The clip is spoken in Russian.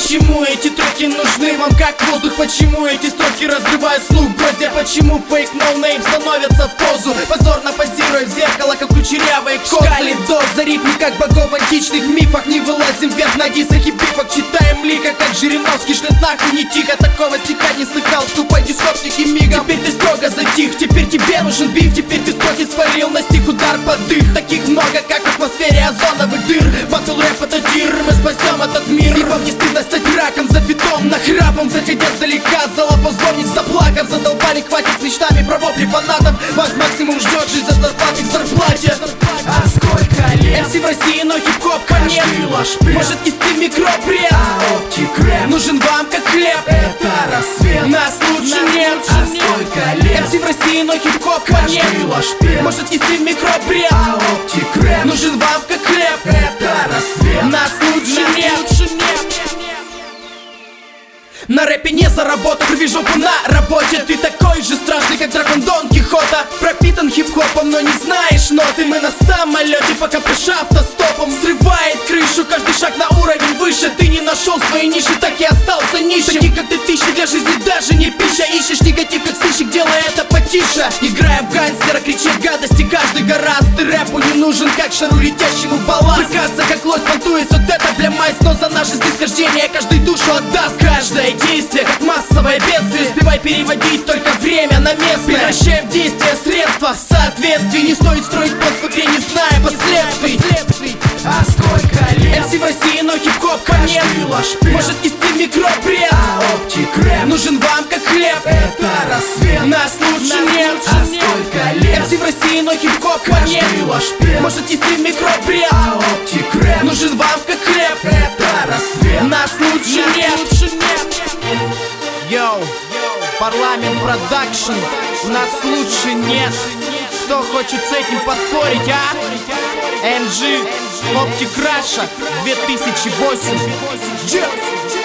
почему эти треки нужны вам как воздух? Почему эти строки разрывают слух? Гроздья, почему фейк ноунейм становятся в позу? Позорно позируя в зеркало, как кучерявые козы. Шкалит доза ритм, как богов в античных мифах. Не вылазим вверх на дисах и бифах. Читаем лика, как Жириновский. Шлет нахуй не тихо, такого стиха не слыхал. Ступай дискотники мигом. Теперь ты строго затих, теперь тебе нужен биф. Теперь ты строки свалил на стих, удар под дых. Таких много, как в атмосфере озоновых дыр. Батл рэп это тир, мы спасем этот мир. И вам не стыдно стать раком, за фитом, нахрапом. Заходя сдалека, за лапу звонит, заплакав. Задолбали, хватит с мечтами про вопли фанатов. Вас максимум ждет жизнь от зарплаты к зарплате. А сколько лет? MC в России, но хип-хоп конец. Может нести микропред, а оптик-рэп нужен вам как хлеб. это рассвет. Нас лучше нет. А сколько лет? MC в России, но хип-хоп конец. Может нести микропред, а оптик-рэп нужен вам как хлеб. это рассвет. Нас лучше нет. На рэпе не заработал, рви жопу на работе. Ты такой же страшный, как дракон Дон Кихота. Пропитан хип-хопом, но не знаешь ноты. Мы на самолете, пока пыша автостопом. Срывает крышу, каждый шаг на уровень выше. Ты не нашел своей ниши, так и остался нищим. Таких, как ты, тысячи для жизни даже не пища. Ищешь негатив, как сыщик, делай это потише. Играя в гангстера, кричит гадости каждый гораст. Ты рэпу не нужен, как шару летящему балласт. Брыкаться, как лось, понтуясь, вот это бля майс. Но за наше снисхождение каждый душу отдаст. Каждое действие, как массовое бедствие. Успевай переводить только время на местное. Превращай в действие средства в соответствии. Не стоит строить под в игре, не зная последствий. А сколько лет? MC в России, но хип-хоп конец. Может нести микропред, а оптик-рэп нужен вам как хлеб. это рассвет. Нас лучше нет. А сколько лет? MC в России, но хип-хоп конец. Может нести микропред, а оптик-рэп нужен вам как хлеб. это рассвет. Нас лучше нет. Йоу, парламент продакшн, нас лучше нет. Кто хочет с этим поспорить, а? MG, Optic Russia 2008.